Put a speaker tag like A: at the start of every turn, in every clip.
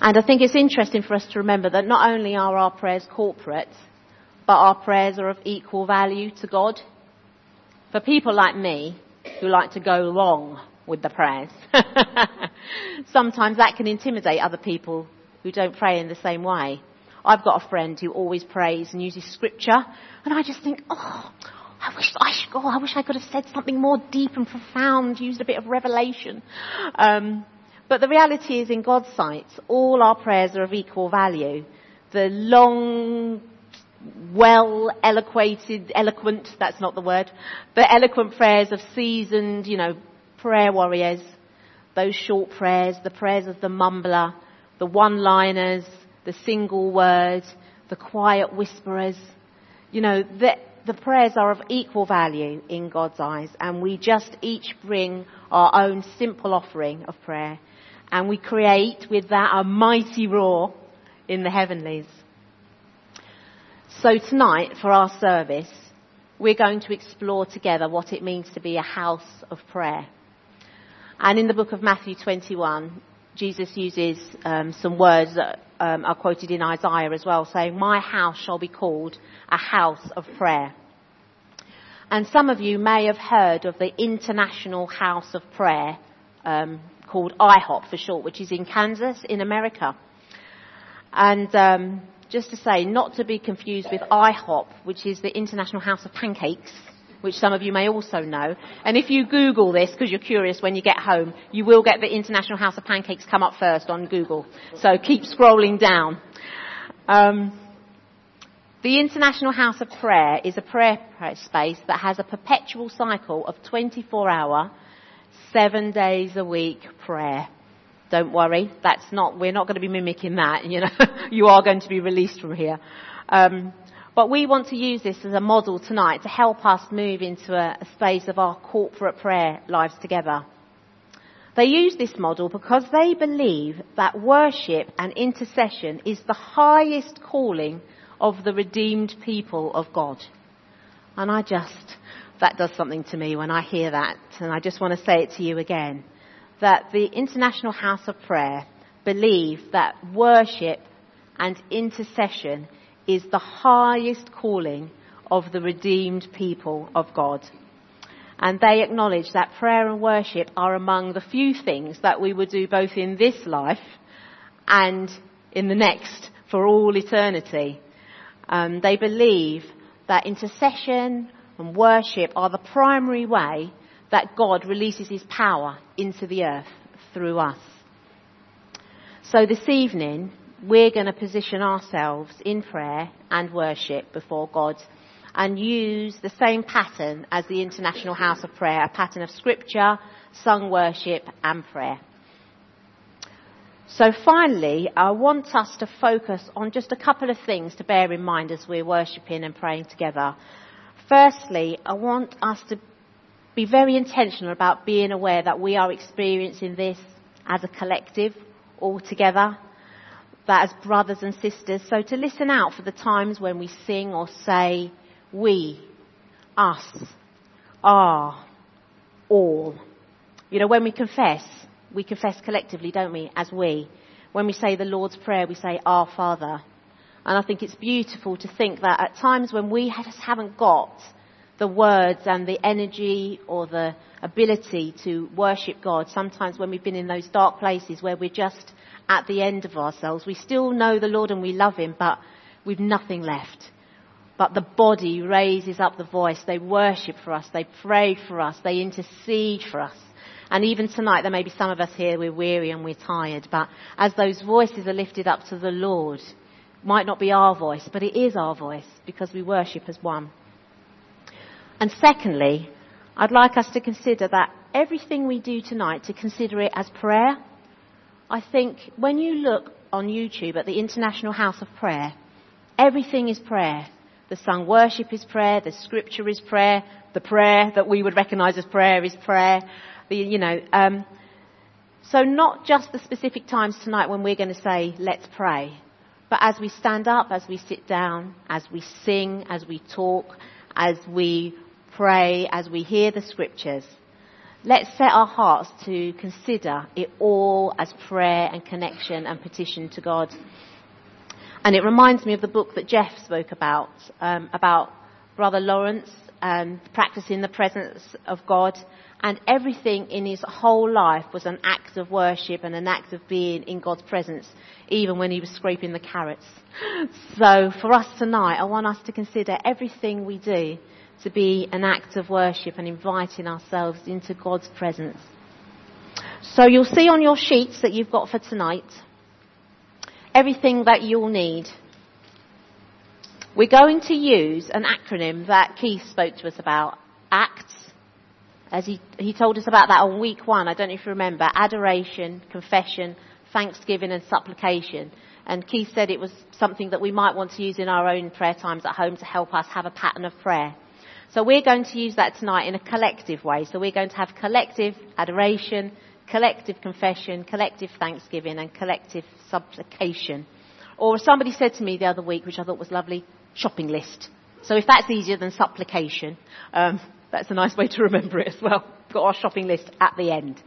A: And I think it's interesting for us to remember that not only are our prayers corporate, but our prayers are of equal value to God. For people like me, who like to go long with the prayers, sometimes that can intimidate other people who don't pray in the same way. I've got a friend who always prays and uses scripture, and I just think, I wish I could have said something more deep and profound, used a bit of revelation. But the reality is, in God's sight, all our prayers are of equal value. The long, eloquent, that's not the word, the eloquent prayers of seasoned, prayer warriors, those short prayers, the prayers of the mumbler, the one-liners, the single word, the quiet whisperers, the prayers are of equal value in God's eyes, and we just each bring our own simple offering of prayer, and we create with that a mighty roar in the heavenlies. So tonight, for our service, we're going to explore together what it means to be a house of prayer. And in the book of Matthew 21, Jesus uses some words that are quoted in Isaiah as well, saying, "My house shall be called a house of prayer." And some of you may have heard of the International House of Prayer, called IHOP for short, which is in Kansas in America. And just to say, not to be confused with IHOP, which is the International House of Pancakes, which some of you may also know. And if you Google this, because you're curious when you get home, you will get the International House of Pancakes come up first on Google. So keep scrolling down. The International House of Prayer is a prayer space that has a perpetual cycle of 24-hour, 7 days a week prayer. Don't worry, we're not going to be mimicking that, You are going to be released from here. But we want to use this as a model tonight to help us move into a space of our corporate prayer lives together. They use this model because they believe that worship and intercession is the highest calling of the redeemed people of God. And that does something to me when I hear that. And I just want to say it to you again. That the International House of Prayer believe that worship and intercession is the highest calling of the redeemed people of God. And they acknowledge that prayer and worship are among the few things that we would do both in this life and in the next for all eternity. They believe that intercession and worship are the primary way that God releases his power into the earth through us. So this evening, we're going to position ourselves in prayer and worship before God and use the same pattern as the International House of Prayer, a pattern of scripture, sung worship and prayer. So finally, I want us to focus on just a couple of things to bear in mind as we're worshipping and praying together. Firstly, I want us to be very intentional about being aware that we are experiencing this as a collective, all together, that as brothers and sisters. So to listen out for the times when we sing or say, we, us, are, all. When we confess collectively, don't we, as we. When we say the Lord's Prayer, we say, Our Father. And I think it's beautiful to think that at times when we just haven't got the words and the energy or the ability to worship God, sometimes when we've been in those dark places where we're just at the end of ourselves, we still know the Lord and we love him, but we've nothing left. But the body raises up the voice. They worship for us. They pray for us. They intercede for us. And even tonight, there may be some of us here, we're weary and we're tired. But as those voices are lifted up to the Lord, it might not be our voice, but it is our voice because we worship as one. And secondly, I'd like us to consider that everything we do tonight, to consider it as prayer. I think when you look on YouTube at the International House of Prayer, everything is prayer. The sung worship is prayer, the scripture is prayer, the prayer that we would recognise as prayer is prayer. So not just the specific times tonight when we're going to say, let's pray, but as we stand up, as we sit down, as we sing, as we talk, as we pray, as we hear the scriptures. let's set our hearts to consider it all as prayer and connection and petition to God. And it reminds me of the book that Jeff spoke about Brother Lawrence and practicing the presence of God. And everything in his whole life was an act of worship and an act of being in God's presence, even when he was scraping the carrots. So for us tonight, I want us to consider everything we do to be an act of worship and inviting ourselves into God's presence. So you'll see on your sheets that you've got for tonight everything that you'll need. We're going to use an acronym that Keith spoke to us about, ACTS, as he told us about that on week 1. I don't know if you remember, adoration, confession, thanksgiving and supplication. And Keith said it was something that we might want to use in our own prayer times at home to help us have a pattern of prayer. So we're going to use that tonight in a collective way. So we're going to have collective adoration, collective confession, collective thanksgiving and collective supplication. Or somebody said to me the other week, which I thought was lovely, shopping list. So if that's easier than supplication, that's a nice way to remember it as well. We've got our shopping list at the end.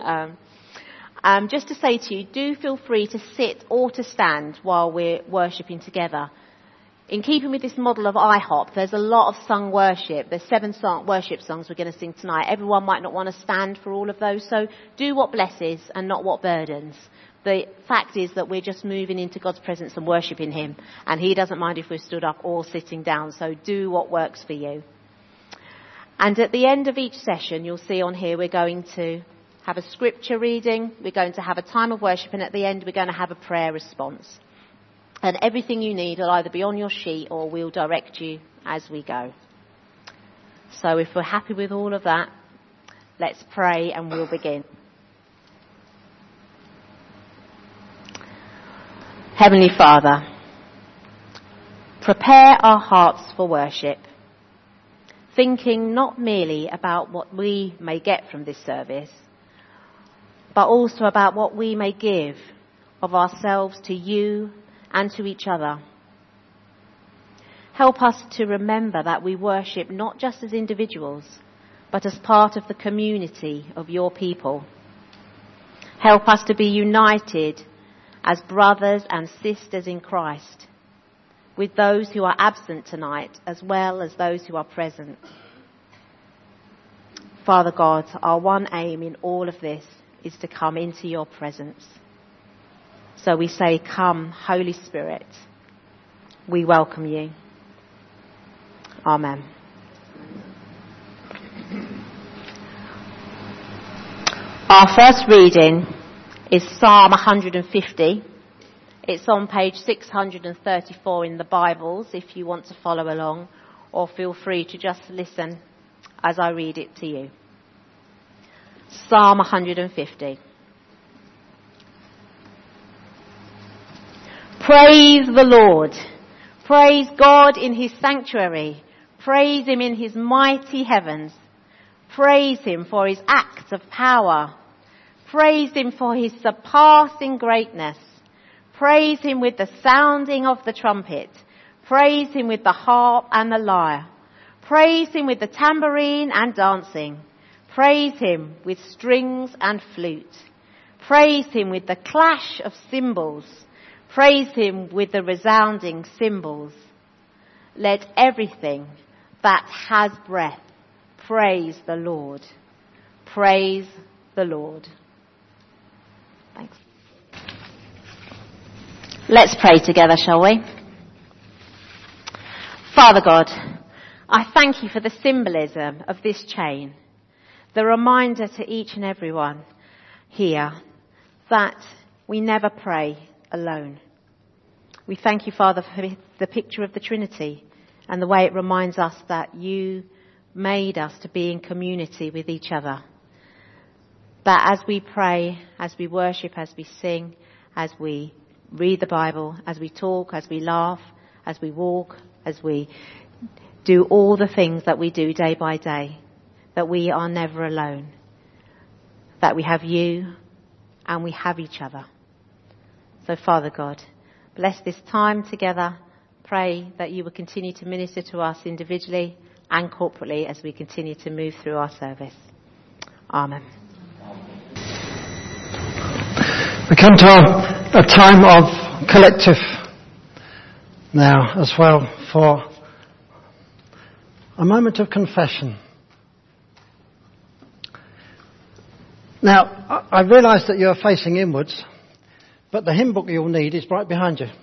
A: Just to say to you, do feel free to sit or to stand while we're worshipping together. In keeping with this model of IHOP, there's a lot of sung worship. There's 7 worship songs we're going to sing tonight. Everyone might not want to stand for all of those, so do what blesses and not what burdens. The fact is that we're just moving into God's presence and worshipping him, and he doesn't mind if we're stood up or sitting down, so do what works for you. And at the end of each session, you'll see on here we're going to have a scripture reading, we're going to have a time of worship, and at the end we're going to have a prayer response. And everything you need will either be on your sheet or we'll direct you as we go. So if we're happy with all of that, let's pray and we'll begin. Heavenly Father, prepare our hearts for worship, thinking not merely about what we may get from this service, but also about what we may give of ourselves to you and to each other. Help us to remember that we worship not just as individuals, but as part of the community of your people. Help us to be united as brothers and sisters in Christ, with those who are absent tonight as well as those who are present. Father God, our one aim in all of this is to come into your presence. So we say, come, Holy Spirit. We welcome you. Amen. Our first reading is Psalm 150. It's on page 634 in the Bibles if you want to follow along, or feel free to just listen as I read it to you. Psalm 150. Praise the Lord. Praise God in his sanctuary. Praise him in his mighty heavens. Praise him for his acts of power. Praise him for his surpassing greatness. Praise him with the sounding of the trumpet. Praise him with the harp and the lyre. Praise him with the tambourine and dancing. Praise him with strings and flute. Praise him with the clash of cymbals. Praise him with the resounding cymbals. Let everything that has breath praise the Lord. Praise the Lord. Thanks. Let's pray together, shall we? Father God, I thank you for the symbolism of this chain, the reminder to each and everyone here that we never pray alone. We thank you, Father, for the picture of the Trinity and the way it reminds us that you made us to be in community with each other. That as we pray, as we worship, as we sing, as we read the Bible, as we talk, as we laugh, as we walk, as we do all the things that we do day by day, that we are never alone. That we have you and we have each other. So Father God, bless this time together. Pray that you will continue to minister to us individually and corporately as we continue to move through our service. Amen.
B: We come to a time of collective now as well for a moment of confession. Now, I realise that you're facing inwards, but the hymn book you'll need is right behind you.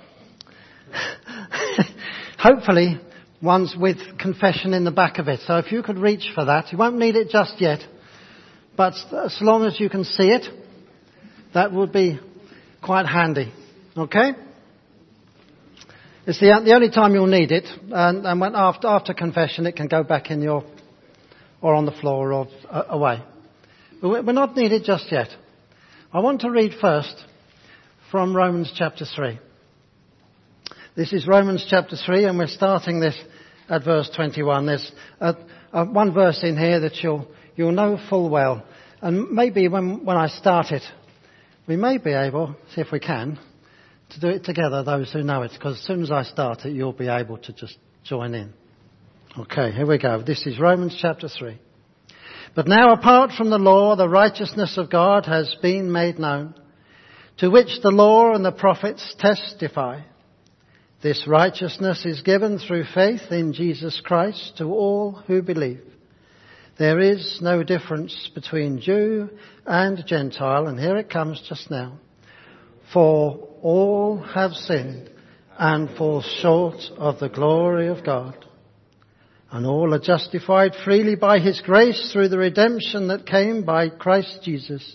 B: Hopefully, one's with confession in the back of it. So if you could reach for that, you won't need it just yet, but as long as you can see it, that would be quite handy. Okay? It's the only time you'll need it, and when after confession, it can go back in your, or on the floor or away. But we're not needed just yet. I want to read first from Romans chapter 3. This is Romans chapter 3, and we're starting this at verse 21. There's one verse in here that you'll know full well. And maybe when I start it, we may be able, see if we can, to do it together, those who know it. Because as soon as I start it, you'll be able to just join in. Okay, here we go. This is Romans chapter 3. But now apart from the law, the righteousness of God has been made known, to which the law and the prophets testify. This righteousness is given through faith in Jesus Christ to all who believe. There is no difference between Jew and Gentile, and here it comes just now. For all have sinned and fall short of the glory of God. And all are justified freely by His grace through the redemption that came by Christ Jesus.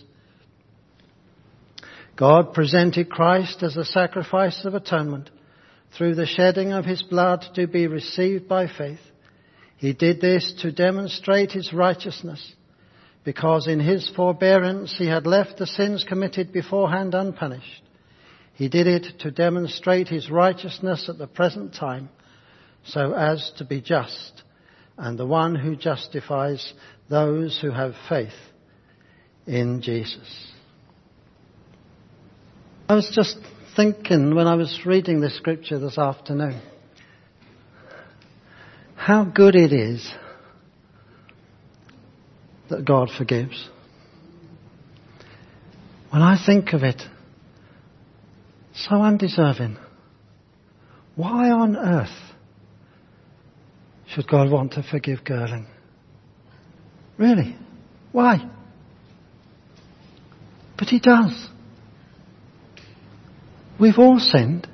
B: God presented Christ as a sacrifice of atonement through the shedding of His blood to be received by faith. He did this to demonstrate His righteousness, because in His forbearance He had left the sins committed beforehand unpunished. He did it to demonstrate His righteousness at the present time, so as to be just, and the one who justifies those who have faith in Jesus. I was just thinking when I was reading this scripture this afternoon, how good it is that God forgives. When I think of it, so undeserving. Why on earth should God want to forgive Girling? Really? Why? But He does. We've all sinned.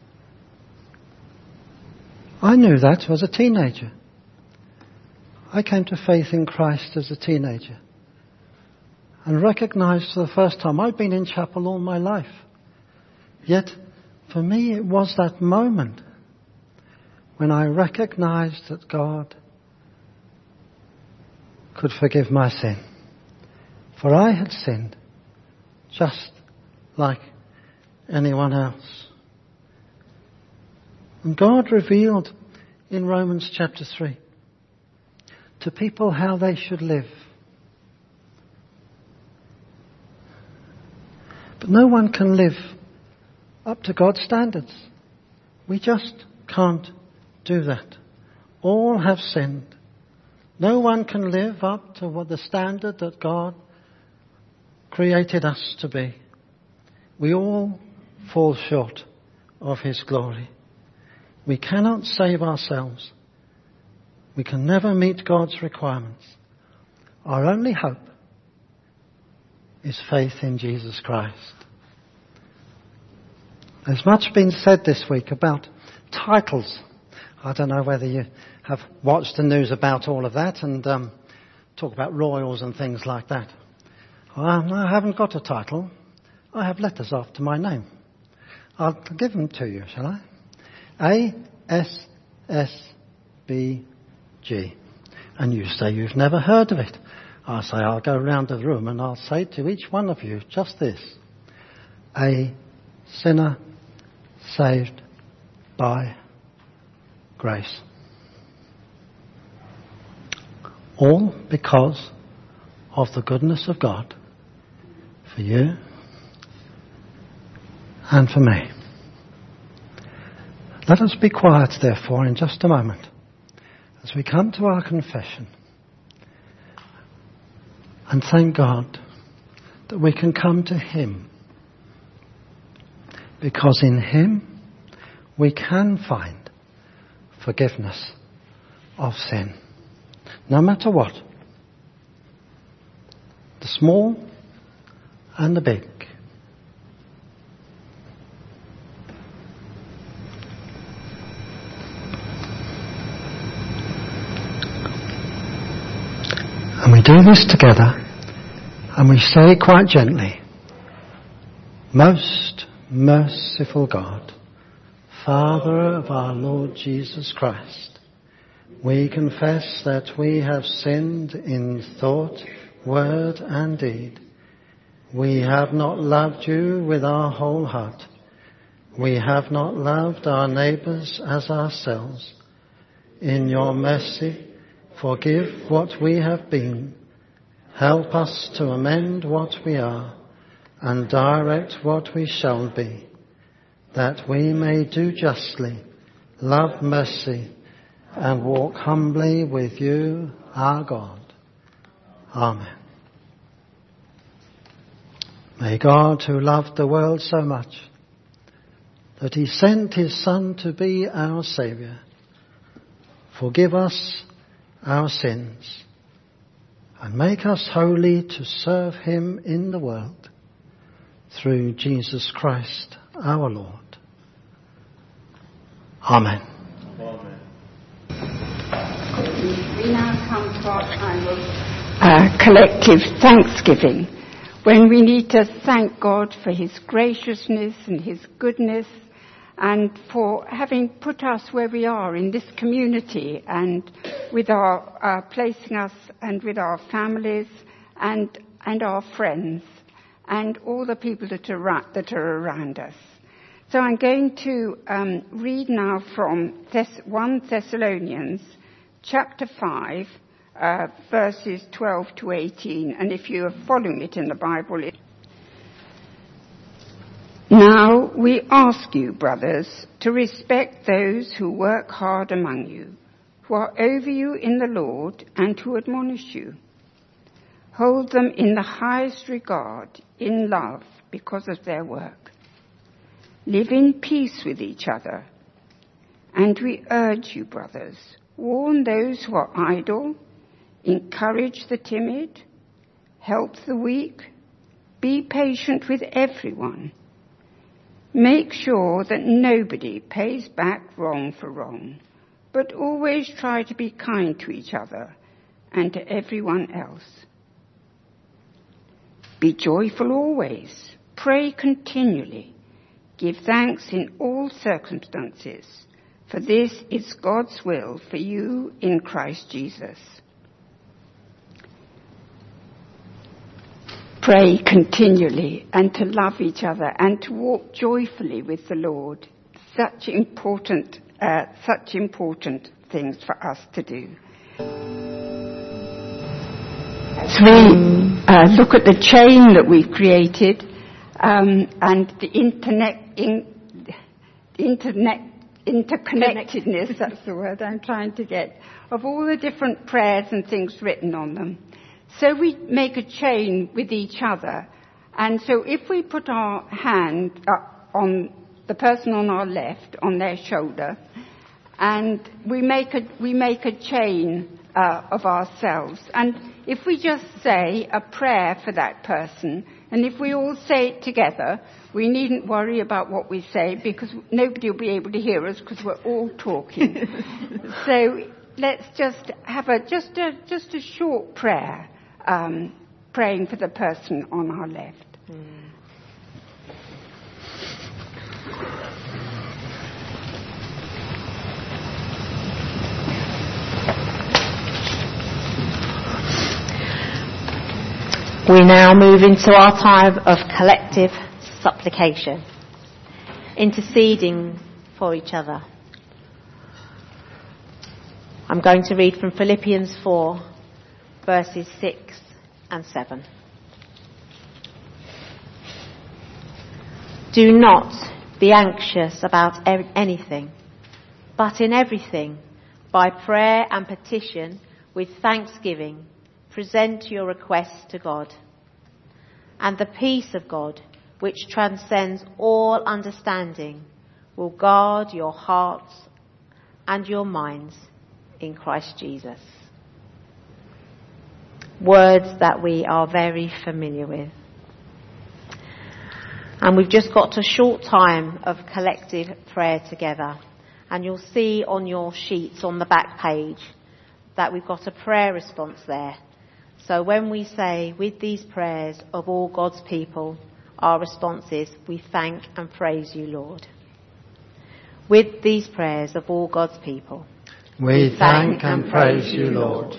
B: I knew that as a teenager. I came to faith in Christ as a teenager and recognised for the first time I'd been in chapel all my life. Yet, for me, it was that moment when I recognised that God could forgive my sin. For I had sinned just like anyone else. And God revealed in Romans chapter 3 to people how they should live. But no one can live up to God's standards. We just can't do that. All have sinned. No one can live up to what the standard that God created us to be. We all fall short of His glory. We cannot save ourselves. We can never meet God's requirements. Our only hope is faith in Jesus Christ. There's much been said this week about titles. I don't know whether you have watched the news about all of that and talk about royals and things like that. I haven't got a title. I have letters after my name. I'll give them to you, shall I? A-S-S-B-G. And you say you've never heard of it. I say I'll go round the room and I'll say to each one of you just this. A sinner saved by grace. All because of the goodness of God for you and for me. Let us be quiet, therefore, in just a moment as we come to our confession. And thank God that we can come to him, because in him we can find forgiveness of sin, no matter what, the small and the big. And we do this together, and we say quite gently, Most merciful God, Father of our Lord Jesus Christ, we confess that we have sinned in thought, word and deed. We have not loved you with our whole heart. We have not loved our neighbours as ourselves. In your mercy, forgive what we have been. Help us to amend what we are and direct what we shall be, that we may do justly, love mercy, and walk humbly with you, our God. Amen. May God, who loved the world so much that he sent his Son to be our Saviour, forgive us our sins and make us holy to serve him in the world, through Jesus Christ our Lord. Amen.
C: Amen. We now come to our time of collective thanksgiving, when we need to thank God for his graciousness and his goodness, and for having put us where we are in this community, and with our placing us and with our families and our friends and all the people that are around us. So I'm going to read now from 1 Thessalonians chapter 5, verses 12 to 18. And if you are following it in the Bible, Now we ask you, brothers, to respect those who work hard among you, who are over you in the Lord and who admonish you. Hold them in the highest regard, in love, because of their work. Live in peace with each other. And we urge you, brothers, warn those who are idle, encourage the timid, help the weak, be patient with everyone. Make sure that nobody pays back wrong for wrong, but always try to be kind to each other and to everyone else. Be joyful always, pray continually, give thanks in all circumstances, for this is God's will for you in Christ Jesus. Pray continually, and to love each other, and to walk joyfully with the Lord. Such important things for us to do. As we look at the chain that we've created, and the interconnectedness, that's the word I'm trying to get, of all the different prayers and things written on them. So we make a chain with each other. And so if we put our hand on the person on our left, on their shoulder, and we make a chain of ourselves. And if we just say a prayer for that person, and if we all say it together, we needn't worry about what we say, because nobody will be able to hear us because we're all talking. So let's just have just a short prayer. Praying for the person on our left.
A: We now move into our time of collective supplication, interceding for each other. I'm going to read from Philippians 4, verses 6 and 7. Do not be anxious about anything, but in everything, by prayer and petition, with thanksgiving, present your requests to God. And the peace of God, which transcends all understanding, will guard your hearts and your minds in Christ Jesus. Words that we are very familiar with. And we've just got a short time of collective prayer together. And you'll see on your sheets on the back page that we've got a prayer response there. So when we say, with these prayers of all God's people, our response is, we thank and praise you, Lord. With these prayers of all God's people,
B: we thank and praise you, Lord.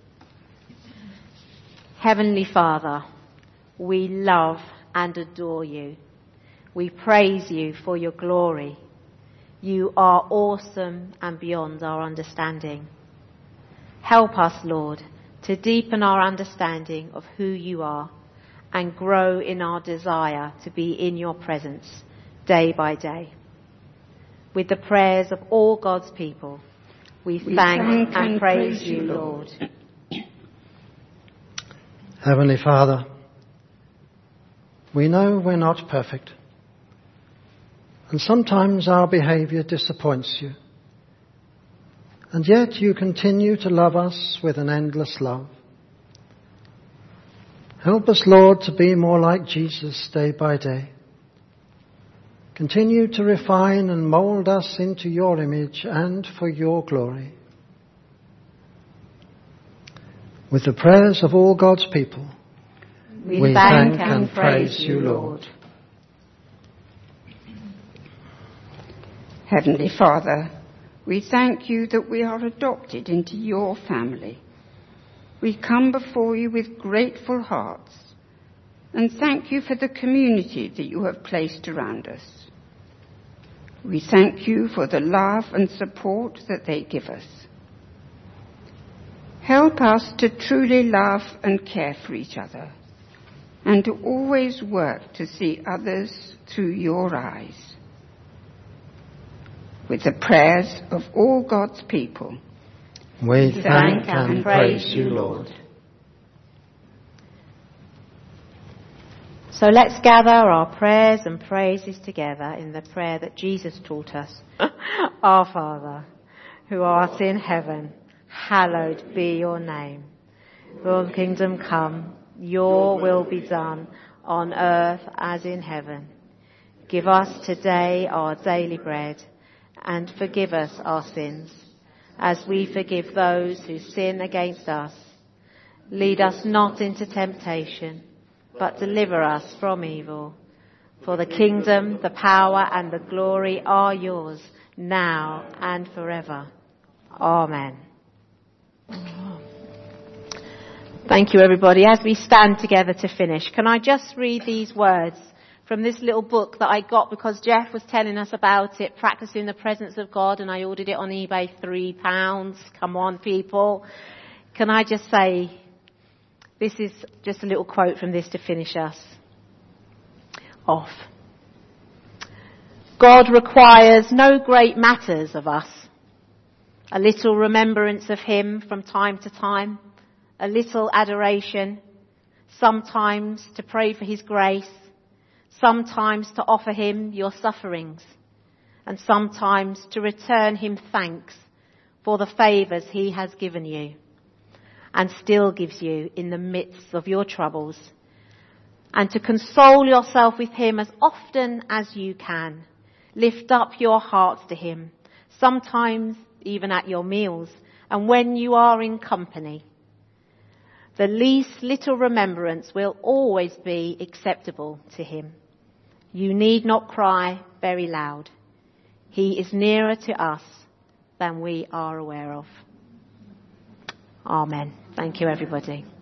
A: Heavenly Father, we love and adore you. We praise you for your glory. You are awesome and beyond our understanding. Help us, Lord, to deepen our understanding of who you are and grow in our desire to be in your presence day by day. With the prayers of all God's people, we thank and praise you, Lord.
B: Heavenly Father, we know we're not perfect, and sometimes our behaviour disappoints you. And yet you continue to love us with an endless love. Help us, Lord, to be more like Jesus day by day. Continue to refine and mould us into your image and for your glory. With the prayers of all God's people, we thank and praise you, Lord.
C: Heavenly Father, we thank you that we are adopted into your family. We come before you with grateful hearts and thank you for the community that you have placed around us. We thank you for the love and support that they give us. Help us to truly love and care for each other and to always work to see others through your eyes. With the prayers of all God's people,
B: we thank and praise you, Lord.
A: So let's gather our prayers and praises together in the prayer that Jesus taught us. Our Father, who art in heaven, hallowed be your name. Your kingdom come, your will be done on earth as in heaven. Give us today our daily bread, and forgive us our sins, as we forgive those who sin against us. Lead us not into temptation, but deliver us from evil. For the kingdom, the power, and the glory are yours, now and forever. Amen. Thank you, everybody. As we stand together to finish, can I just read these words from this little book that I got because Jeff was telling us about it, Practicing the Presence of God, and I ordered it on eBay, £3. Come on, people. Can I just say, this is just a little quote from this to finish us off. God requires no great matters of us. A little remembrance of him from time to time, a little adoration, sometimes to pray for his grace, sometimes to offer him your sufferings, and sometimes to return him thanks for the favours he has given you and still gives you in the midst of your troubles, and to console yourself with him as often as you can. Lift up your hearts to him, sometimes even at your meals and when you are in company. The least little remembrance will always be acceptable to him. You need not cry very loud. He is nearer to us than we are aware of. Amen. Thank you, everybody.